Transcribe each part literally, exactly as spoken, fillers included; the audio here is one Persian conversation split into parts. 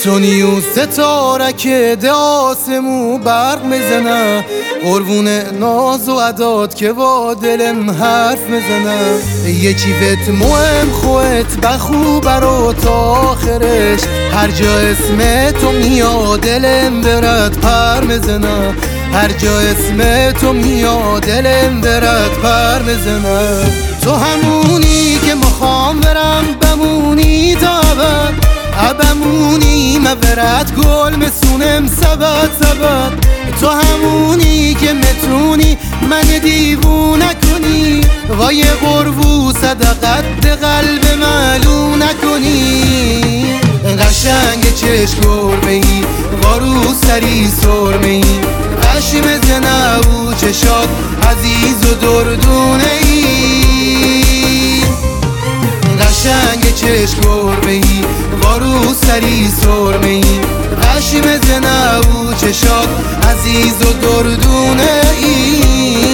تونی و ستاره که ده آسمو برق مزنه، قربون ناز و عداد که با دلم حرف مزنه. یکی بهت مهم خوت بخو برا تا آخرش، هر جا اسم تو میاد دلم برد پر مزنه، هر جا اسم تو میاد دلم برد پر مزنه. تو همونی که مخوام برم بمونی تا ابد، ابمونی مبرد گل مسونم سبت سبت. تو همونی که متونی من دیوونه کنی، وای قربو صدقت قلب معلوم نکنی. قشنگ چشم گربه ای وارو سری سرمه ای، قشم زنه و چشات عزیز و دردونه ای. قشنگ چشم گربه ای وارو سری سرمه ای، قشم زنه و چشات عزیز و دردونه ای.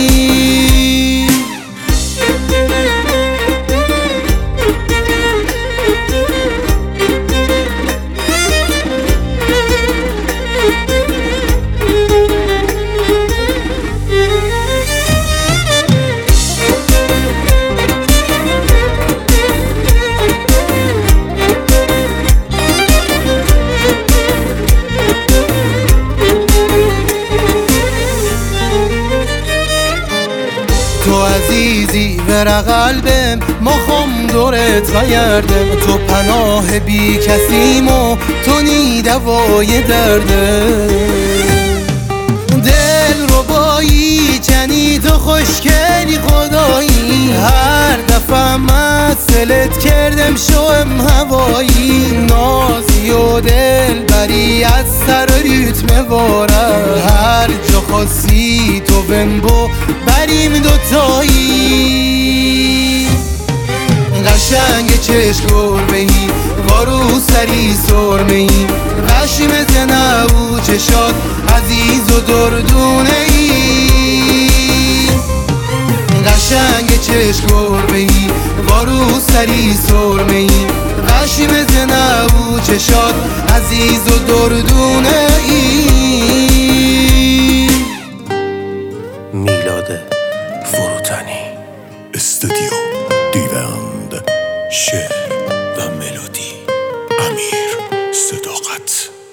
تو عزیزی ور قلبم مخم دورت غیردم، تو پناه بی کسیم و تو نی دوای دردم. دل رو بایی جنی تو خوشگلی خدایی، هر دفعه مسلت کردم شوم هوایی. نازی و دل بری از سر ریتم واره، هر جا خاصی تو بمبو بریم دوتایی. قشنگ چشم گربه ای وارو سری سرمه ای، قشم زنه و چشات عزیز و دردونه ای. قشنگ چشم گربه ای وارو سری سرمه ای، قشم زنه و چشات عزیز و دردونه ای. میلاد فروتنی، استودیو دیوند، شعر و ملودی امیر صداقت.